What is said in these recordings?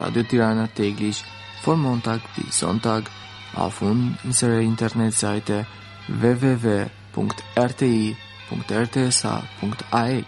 Radio Tirana täglich von Montag bis Sonntag auf unserer Internetseite www.rti.rtsa.ai.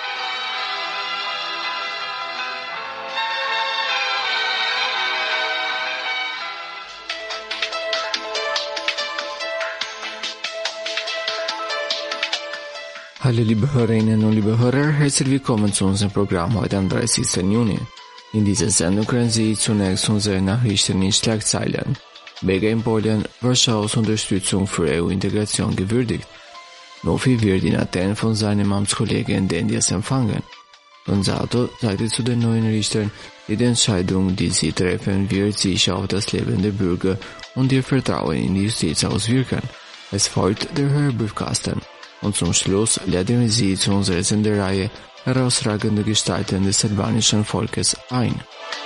Hallo liebe Hörerinnen und liebe Hörer, herzlich willkommen zu unserem Programm heute am 30. Juni. In dieser Sendung können Sie zunächst unsere Nachrichten in Schlagzeilen. Bürger in Polen, Warschaus Unterstützung für EU-Integration gewürdigt. Nofi wird in Athen von seinem Amtskollegen Dendias empfangen. Gonzato sagte zu den neuen Richtern, die Entscheidung, die sie treffen, wird sich auf das Leben der Bürger und ihr Vertrauen in die Justiz auswirken. Es folgt der Hörbriefkasten. Und zum Schluss laden wir Sie zu unserer Sendereihe herausragende Gestalten des albanischen Volkes ein.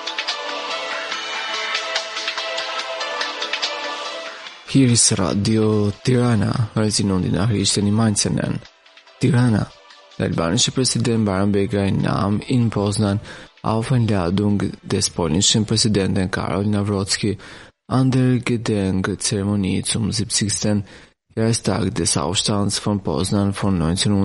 Hier ist Radio Tirana, weil Sie nun die Nachrichten im Einzelnen. Tirana. Der albanische Präsident Bayram Begay nahm in Poznan auf Einladung des polnischen Präsidenten Karol Nawrocki an der Gedenkzeremonie zum 70. Jahrestag des Aufstands von Poznan von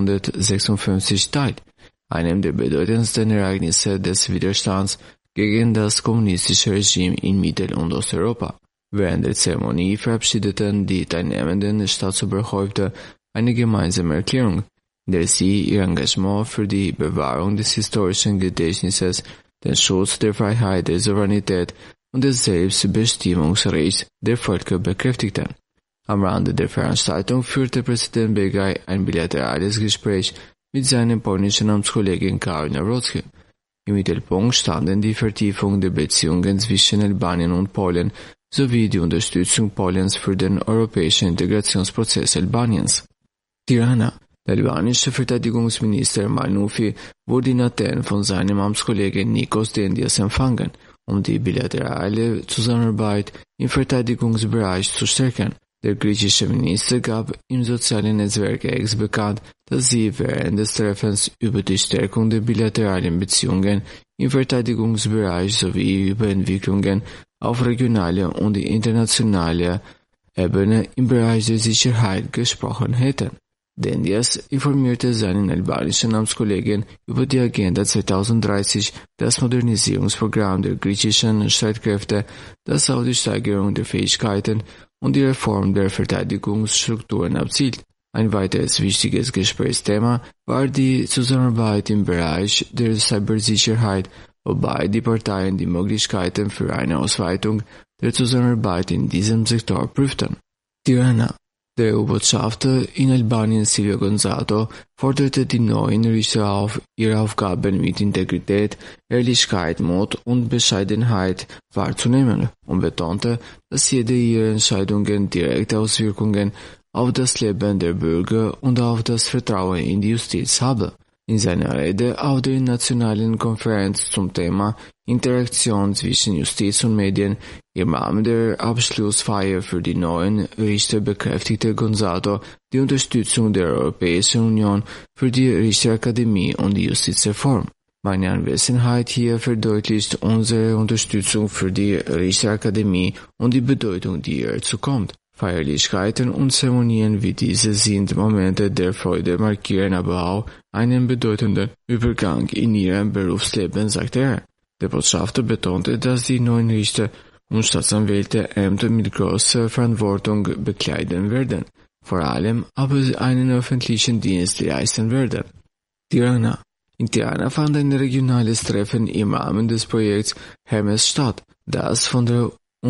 1956 teil, einem der bedeutendsten Ereignisse des Widerstands gegen das kommunistische Regime in Mittel- und Osteuropa. Während der Zeremonie verabschiedeten die teilnehmenden Staatsoberhäupter eine gemeinsame Erklärung, in der sie ihr Engagement für die Bewahrung des historischen Gedächtnisses, den Schutz der Freiheit, der Souveränität und des Selbstbestimmungsrechts der Völker bekräftigten. Am Rande der Veranstaltung führte Präsident Begay ein bilaterales Gespräch mit seinem polnischen Amtskollegen Karol Nawrocki. Im Mittelpunkt standen die Vertiefung der Beziehungen zwischen Albanien und Polen sowie die Unterstützung Polens für den europäischen Integrationsprozess Albaniens. Tirana. Der albanische Verteidigungsminister Malnufi wurde in Athen von seinem Amtskollegen Nikos Dendias empfangen, um die bilaterale Zusammenarbeit im Verteidigungsbereich zu stärken. Der griechische Minister gab im sozialen Netzwerk X bekannt, dass sie während des Treffens über die Stärkung der bilateralen Beziehungen im Verteidigungsbereich sowie über Entwicklungen auf regionaler und internationaler Ebene im Bereich der Sicherheit gesprochen hätten. Dendias informierte seinen albanischen Amtskollegen über die Agenda 2030, das Modernisierungsprogramm der griechischen Streitkräfte, das auf die Steigerung der Fähigkeiten und die Reform der Verteidigungsstrukturen abzielt. Ein weiteres wichtiges Gesprächsthema war die Zusammenarbeit im Bereich der Cybersicherheit, wobei die Parteien die Möglichkeiten für eine Ausweitung der Zusammenarbeit in diesem Sektor prüften. Tirana. Der EU-Botschafter in Albanien Silvio Gonzato forderte die neuen Richter auf, ihre Aufgaben mit Integrität, Ehrlichkeit, Mut und Bescheidenheit wahrzunehmen und betonte, dass jede ihrer Entscheidungen direkte Auswirkungen auf das Leben der Bürger und auf das Vertrauen in die Justiz habe. In seiner Rede auf der nationalen Konferenz zum Thema Interaktion zwischen Justiz und Medien im Rahmen der Abschlussfeier für die neuen Richter bekräftigte Gonzato die Unterstützung der Europäischen Union für die Richterakademie und die Justizreform. Meine Anwesenheit hier verdeutlicht unsere Unterstützung für die Richterakademie und die Bedeutung, die ihr zukommt. Feierlichkeiten und Zeremonien wie diese sind Momente der Freude, markieren aber auch einen bedeutenden Übergang in ihrem Berufsleben, sagte er. Der Botschafter betonte, dass die neuen Richter und Staatsanwälte Ämter mit großer Verantwortung bekleiden werden, vor allem aber einen öffentlichen Dienst leisten werden. Tirana. In Tirana fand ein regionales Treffen im Rahmen des Projekts Hermes statt, das von der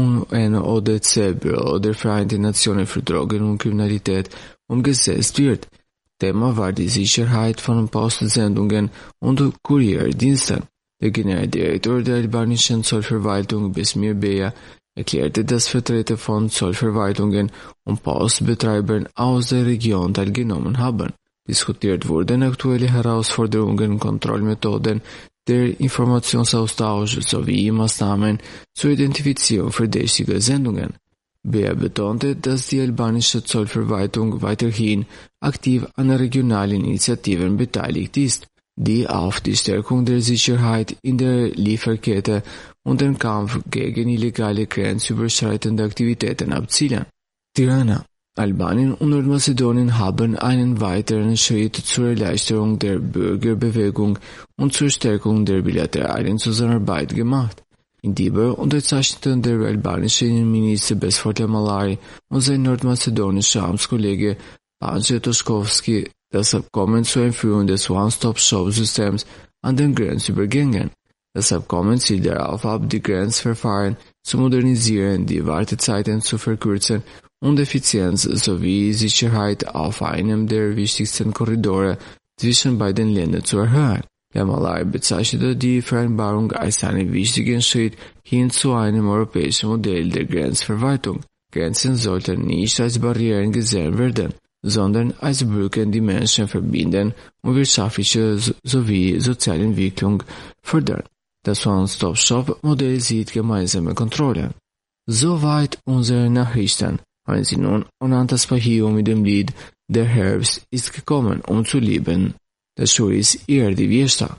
UNODC, Büro der Vereinten Nationen für Drogen und Kriminalität, umgesetzt wird. Thema war die Sicherheit von Postsendungen und Kurierdiensten. Der Generaldirektor der albanischen Zollverwaltung Besmir Beja erklärte, dass Vertreter von Zollverwaltungen und Postbetreibern aus der Region teilgenommen haben. Diskutiert wurden aktuelle Herausforderungen, Kontrollmethoden, der Informationsaustausch sowie Maßnahmen zur Identifizierung verdächtiger Sendungen. Beer betonte, dass die albanische Zollverwaltung weiterhin aktiv an regionalen Initiativen beteiligt ist, die auf die Stärkung der Sicherheit in der Lieferkette und den Kampf gegen illegale grenzüberschreitende Aktivitäten abzielen. Tirana, Albanien und Nordmazedonien haben einen weiteren Schritt zur Erleichterung der Bürgerbewegung und zur Stärkung der bilateralen Zusammenarbeit gemacht. In Dibur unterzeichneten der albanische Innenminister Besfort Malari und sein nordmazedonischer Amtskollege Panče Toškovski das Abkommen zur Einführung des One-Stop-Shop-Systems an den Grenzübergängen. Das Abkommen zielt darauf ab, die Grenzverfahren zu modernisieren, die Wartezeiten zu verkürzen und Effizienz sowie Sicherheit auf einem der wichtigsten Korridore zwischen beiden Ländern zu erhöhen. Der Malai bezeichnete die Vereinbarung als einen wichtigen Schritt hin zu einem europäischen Modell der Grenzverwaltung. Grenzen sollten nicht als Barrieren gesehen werden, sondern als Brücken, die Menschen verbinden und wirtschaftliche sowie soziale Entwicklung fördern. Das One-Stop-Shop-Modell sieht gemeinsame Kontrollen. Soweit unsere Nachrichten. Hören Sie nun Onantas Pahio mit dem Lied Der Herbst ist gekommen, um zu leben. Das Show ist eher die Fiesta.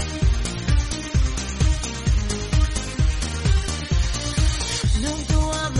Nung tua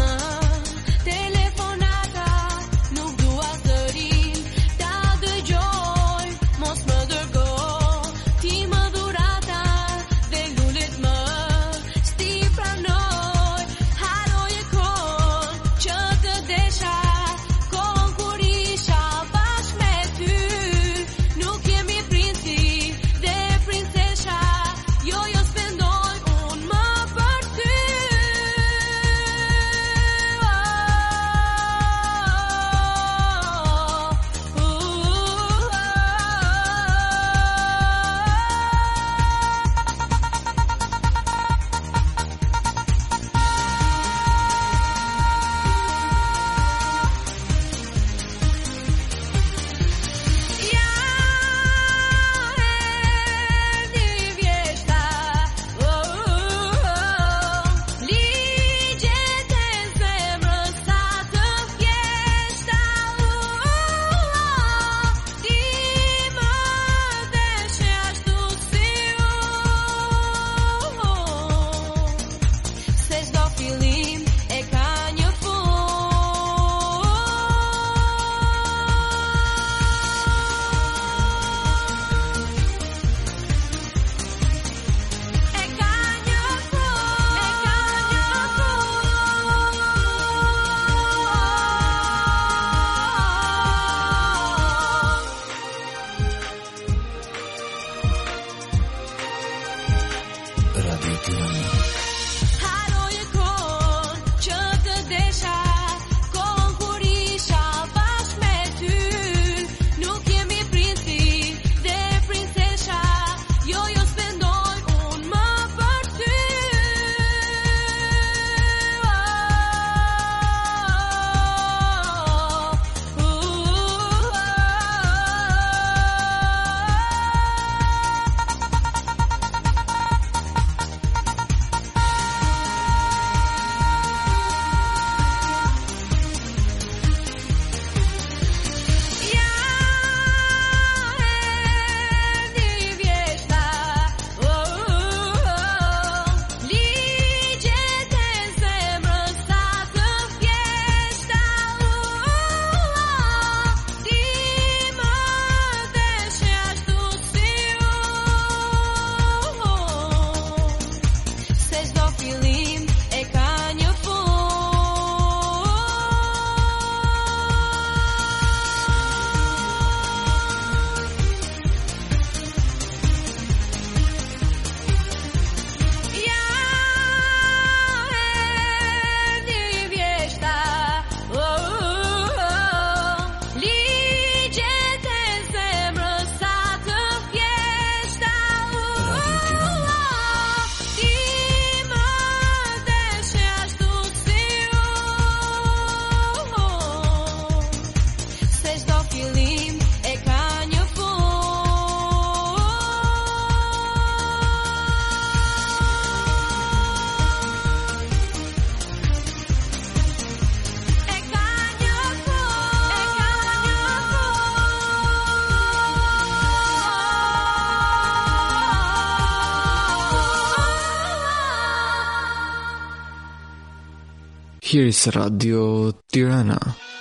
Hiris Radio Tirana.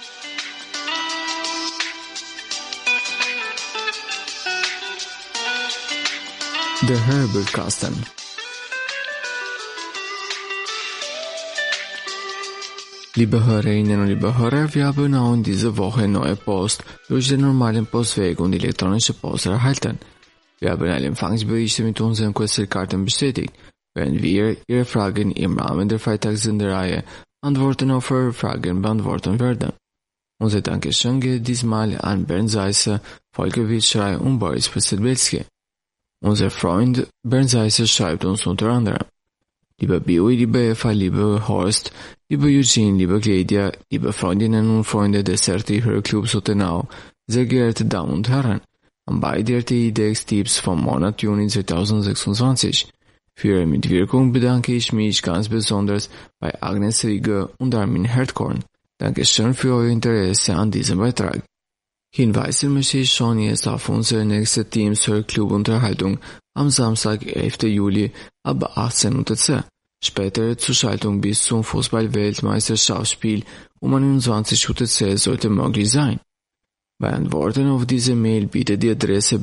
The Herbert-Kasten. Liebe Hörerinnen und liebe Hörer, wir haben auch in dieser Woche neue Post durch den normalen Postweg und elektronische Post erhalten. Wir haben alle Empfangsberichte mit unseren Questelkarten bestätigt, während wir Ihre Fragen im Rahmen der Freitagssendereihe Antworten auf eure Fragen beantworten werden. Unser Dankeschön geht diesmal an Bernd Seisser, Volker Wittschrei und Boris Przetbelski. Unser Freund Bernd Seisser schreibt uns unter anderem: Lieber Bioi, liebe Eva, lieber Horst, lieber Eugene, liebe Claudia, liebe Freundinnen und Freunde des RT-Hörclubs Ottenau, sehr geehrte Damen und Herren, an beide RT-Idextipps vom Monat Juni 2026. Für Ihre Mitwirkung bedanke ich mich ganz besonders bei Agnes Rieger und Armin Herdkorn. Dankeschön für euer Interesse an diesem Beitrag. Hinweisen möchte ich schon jetzt auf unsere nächste Teams-Hörclub-Unterhaltung am Samstag, 11. Juli ab 18 Uhr. Spätere Zuschaltung bis zum Fußball-Weltmeisterschaftsspiel um 21 Uhr sollte möglich sein. Bei Antworten auf diese Mail bitte die Adresse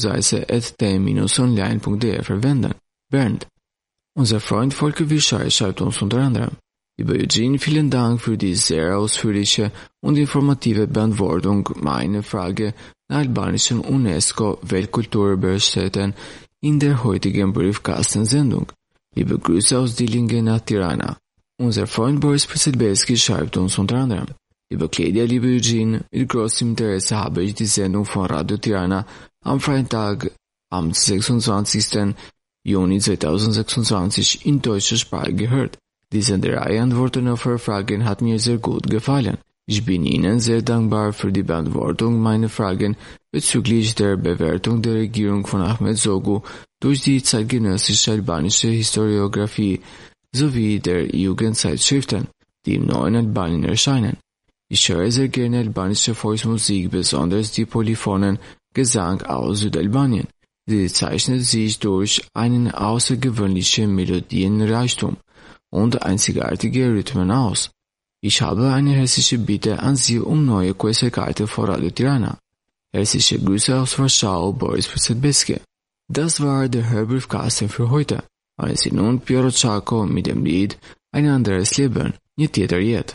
bernd.seisse@t-online.de verwenden. Bernd. Unser Freund Volker Wischei schreibt uns unter anderem: Lieber Eugene, vielen Dank für die sehr ausführliche und informative Beantwortung meiner Frage nach albanischen UNESCO-Weltkulturerbe-Städten in der heutigen Briefkastensendung. Liebe Grüße aus Dillingen nach Tirana. Unser Freund Boris Przetbelski schreibt uns unter anderem: Liebe Claudia, liebe Eugene, mit großem Interesse habe ich die Sendung von Radio Tirana am Freitag, am 26. Juni 2026 in deutscher Sprache gehört. Die Senderei Antworten auf eure Fragen hat mir sehr gut gefallen. Ich bin Ihnen sehr dankbar für die Beantwortung meiner Fragen bezüglich der Bewertung der Regierung von Ahmet Zogu durch die zeitgenössische albanische Historiographie sowie der Jugendzeitschriften, die im neuen Albanien erscheinen. Ich höre sehr gerne albanische Volksmusik, besonders die polyphonen Gesang aus Südalbanien. Sie zeichnet sich durch einen außergewöhnlichen Melodienreichtum und einzigartige Rhythmen aus. Ich habe eine herzliche Bitte an Sie um neue Questelkarte für Radio Tirana. Herzliche Grüße aus Warschau, Boris Przetbelski. Das war der Herbert-Kasten für heute. Und es ist nun Piero Ciacco mit dem Lied Ein anderes Leben, nicht jeder yet.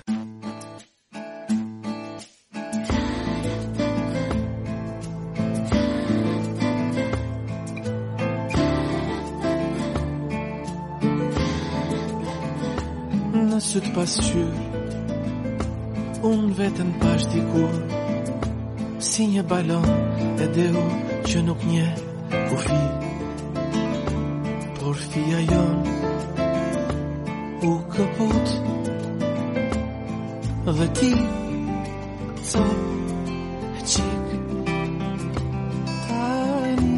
Në sytë pasqyr unë vetën pash dikur, si një balon e deu që nuk nje kufi, por fia jon u këput dhe ti cop e qik tani.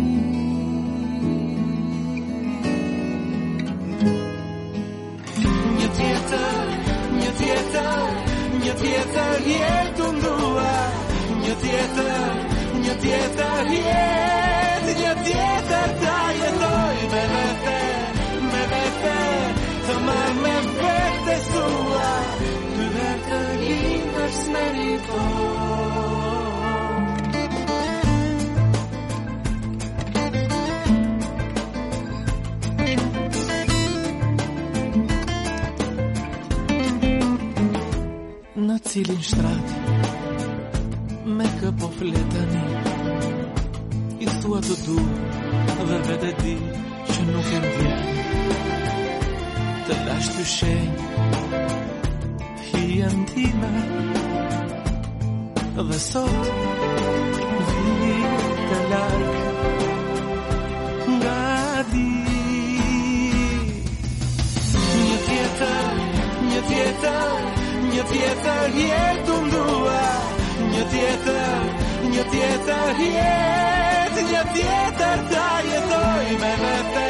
Një tjetër jetë të ndua, një tjetër jetë, një tjetër ta jetoj me vete, të marrë me vete stua, të vete linër s'meritoj. Në cilin shtrat me këpo fletani i thua të du dhe vete di që nuk e ndjen të lash të shenj hien time dhe sot vite larg nga di. Një tjetër jetë të ndua, një tjetër jetë, një tjetër ta jetoj me vete,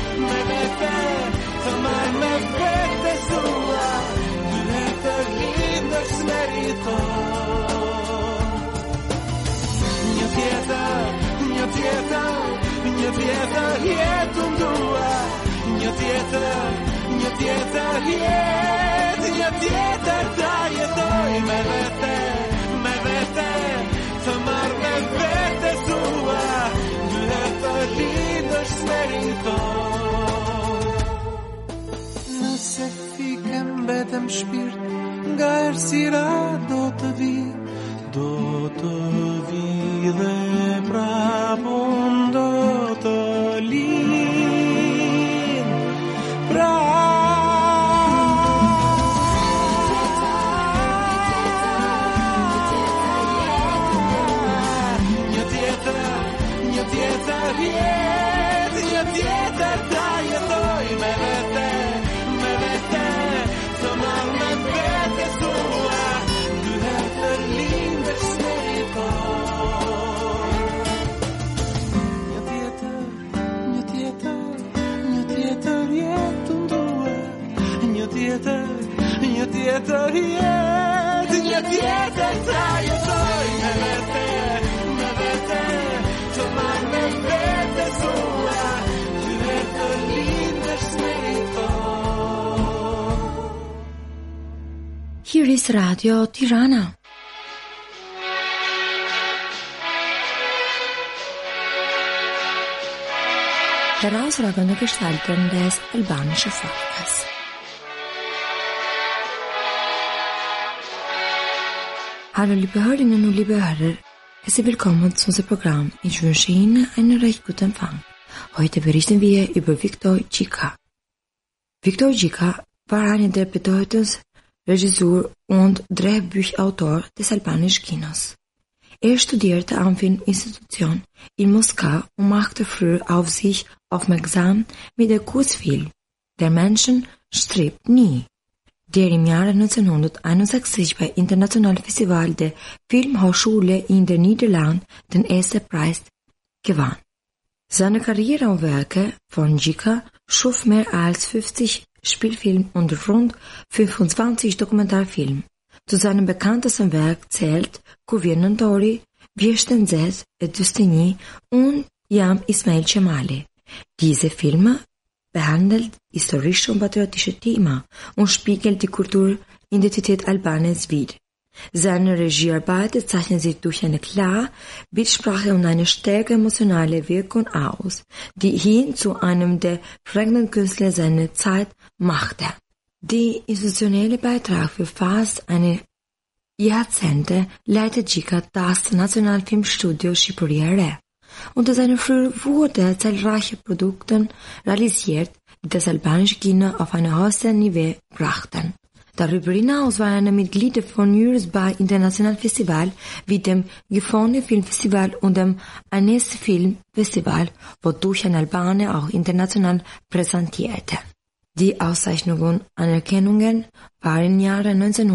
të marrë me vete sua, të letër lindër s'meritoj. Një tjetër jetë të ndua, një tjetër jetë, një tjetër ta jetoj me vete, të marrë me vete sua, duhet të lindësh meriton. Nëse fikem betem shpirt, nga errësira do të vi dhe prapun do të lind Një tjetër ta jetoj me vete, të marrë me vete sua, duhet të lindësh meriton. Një tjetër jetën duhet, një tjetër ta jetoj me vete, të marrë me vete sua, duhet të lindësh meriton. Here is Radio Tirana. Herausragende Gestalten des albanischen Volkes. Hallo liebe Hörerinnen und liebe Hörer, herzlich willkommen zu unserem Programm. Ich wünsche Ihnen einen recht guten Empfang. Heute berichten wir über Viktor Gjika. Viktor Gjika war einer der bedeutendsten Regisseur und Drehbuchautor des albanischen Kinos. Er studierte am Filminstitut in Moskau und machte früh auf sich aufmerksam mit dem Kurzfilm Der Menschen stirbt nie, der im Jahre 1961 bei Internationalen Festival der Filmhochschule in den Niederlanden den ersten Preis gewann. Seine Karriere und Werke von Gjika schuf mehr als 50 Spielfilme und rund 25 Dokumentarfilme. Zu seinem bekanntesten Werk zählt Kuvernantori, Vierstenzet, Dustini und Jam Ismail Cemali. Diese Filme behandelt historische und patriotische Themen und spiegelt die Kulturidentität Albaniens wider. Seine Regiearbeiten zeichnen sich durch eine klare Bildsprache und eine starke emotionale Wirkung aus, die ihn zu einem der prägenden Künstler seiner Zeit machte. Der institutionelle Beitrag für fast eine Jahrzehnte leitet Gjika das Nationalfilmstudio Shqipëria. Unter seiner Führung wurden zahlreiche Produkte realisiert, die das albanische Kino auf ein höchstes Niveau brachten. Darüber hinaus war er Mitglied von Juries bei internationalen Festivals wie dem Gifone Filmfestival und dem Annecy Filmfestival, wodurch ein Albaner auch international präsentierte. Die Auszeichnungen und Anerkennungen waren im Jahre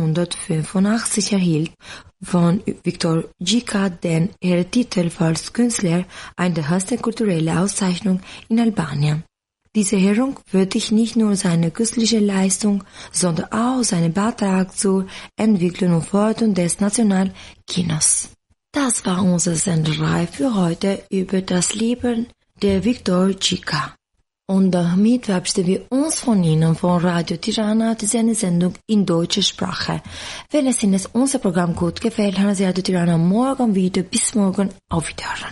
1985 erhielt von Viktor Gjika den Ehrentitel als Künstler, eine der höchsten kulturellen Auszeichnungen in Albanien. Diese Ehrung würdigt nicht nur seine künstlerische Leistung, sondern auch seinen Beitrag zur Entwicklung und Förderung des Nationalkinos. Das war unsere Senderei für heute über das Leben der Viktor Gjika. Und damit verabschieden wir uns von Ihnen von Radio Tirana, das ist eine Sendung in deutscher Sprache. Wenn es Ihnen unser Programm gut gefällt, hören Sie Radio Tirana morgen wieder. Bis morgen, auf Wiederhören.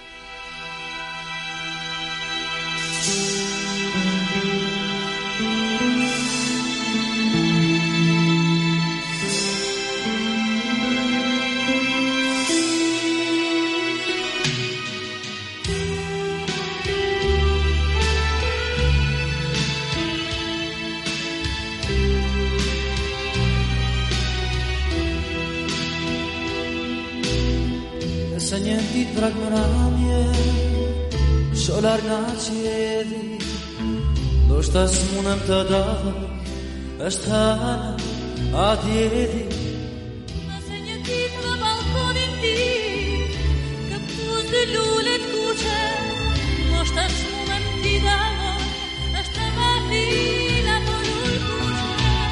Se niente fragmramje Solar nga qjedi Do shta s'munem të dahë është hana atjedi Nëse një ditë në balkonin ti Këpuz dë lullet kuqe Do shta s'munem t'i dahë është më fila për lull kuqe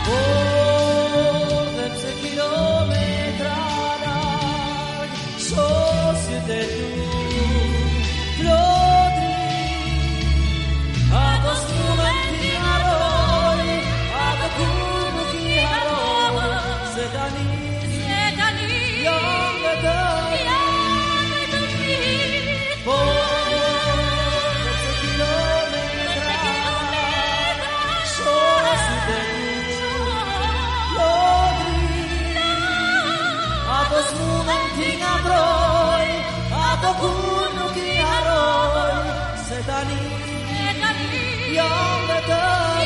Dhe pse kilometra larg Sosjet e tu Plodri Ato s'munem t'i haroj Ato ku nuk i haroj kun nuk I haroj se tani jam vetëm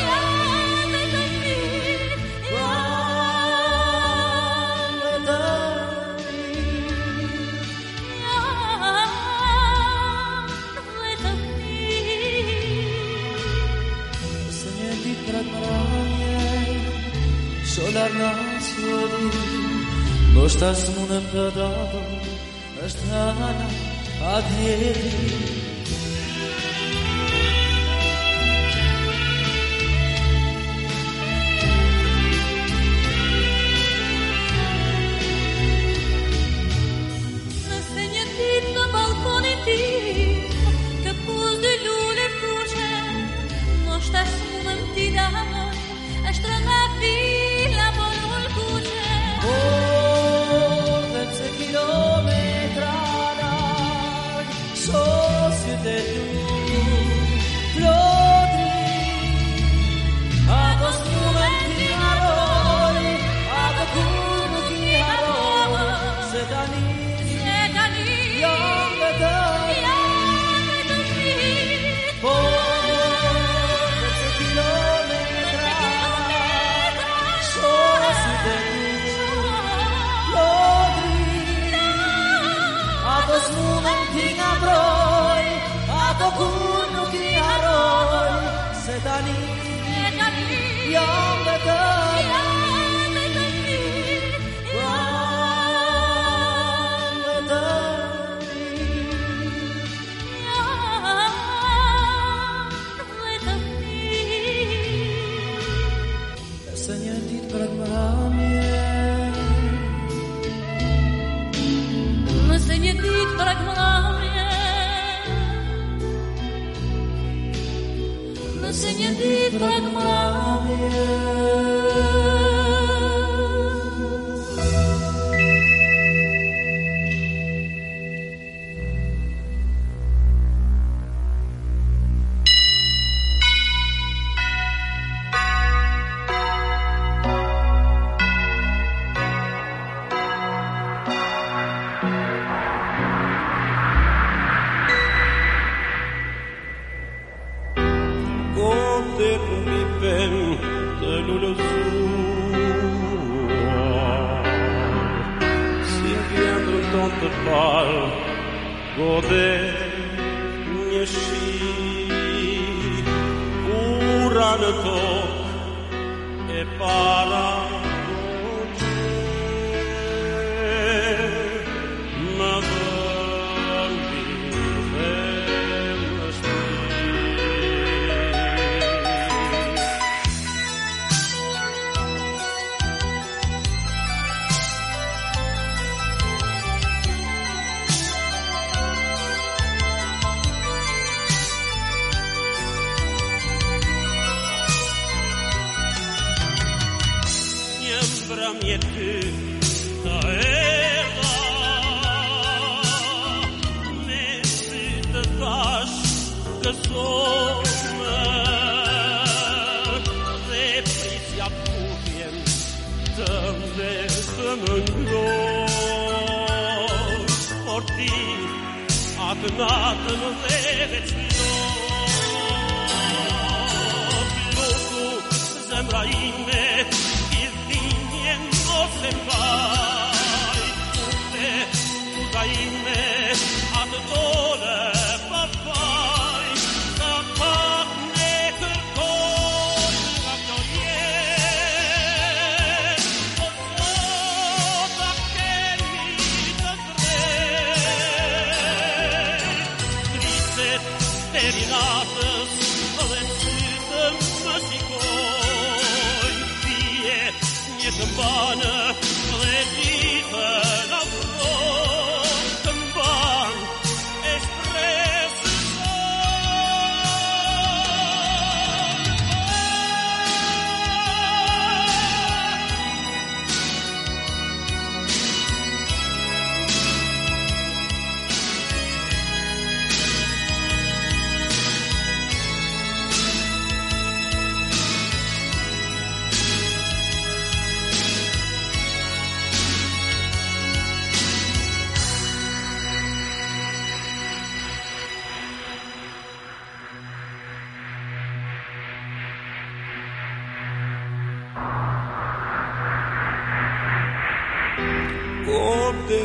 Solar nazioni, mostras mundem dado, strana adhieri.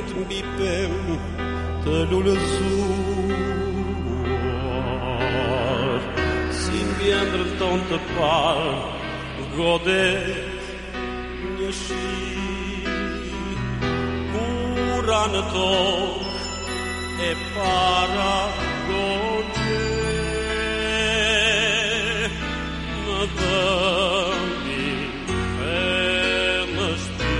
të mbi pem të lullëzuar, si mbi ëndrën ton të parë gode një shi, kura në tokë e para gode në dhëmbi e më shpi.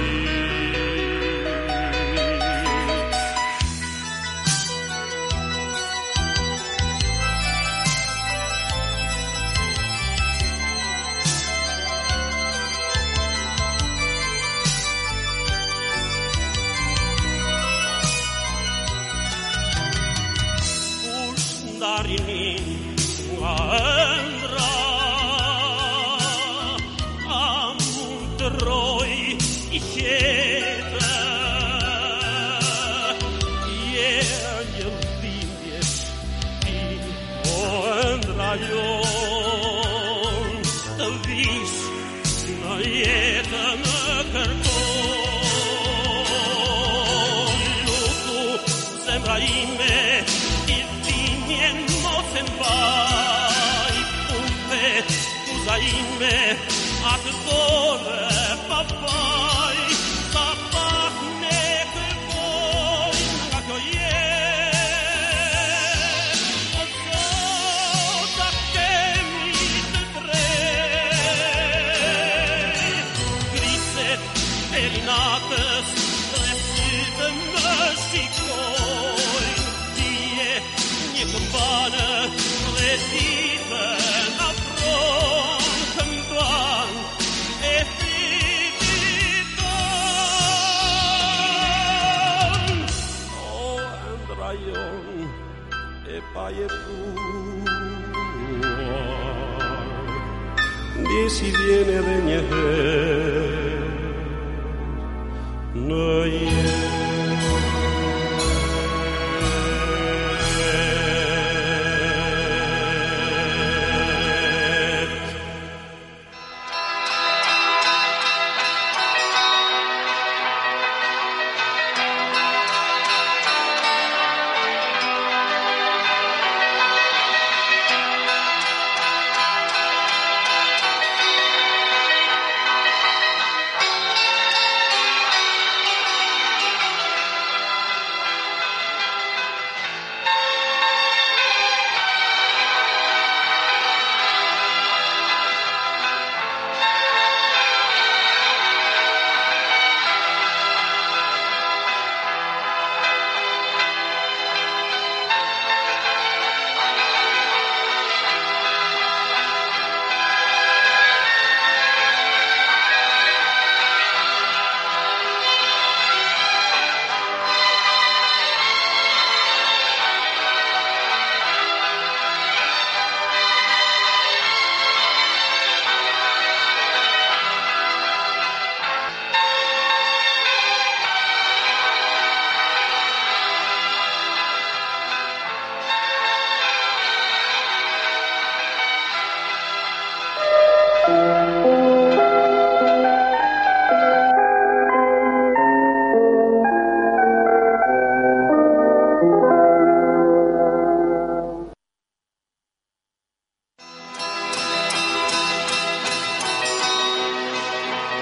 Darinin nga ëndra a mund të roj i qetë, je një dhimbje ti o ëndra jon, të vish në jetë në kërkon, lutu zemra ime mien mos e mbaj, pufet, scusa ime, atë dore papaj, sa pak ne kërkoj nga kjo jetë, o zota kemi të drejt, griset e rinatës dhe sytë më shikoj, një këmbanë dhe ditën afron këmban e fritit ton. O ëndra jon e pa jetuar, ndje si vjen edhe një herë në jetë.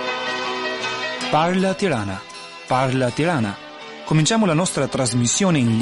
Parla Tirana. Parla Tirana. Cominciamo la nostra trasmissione in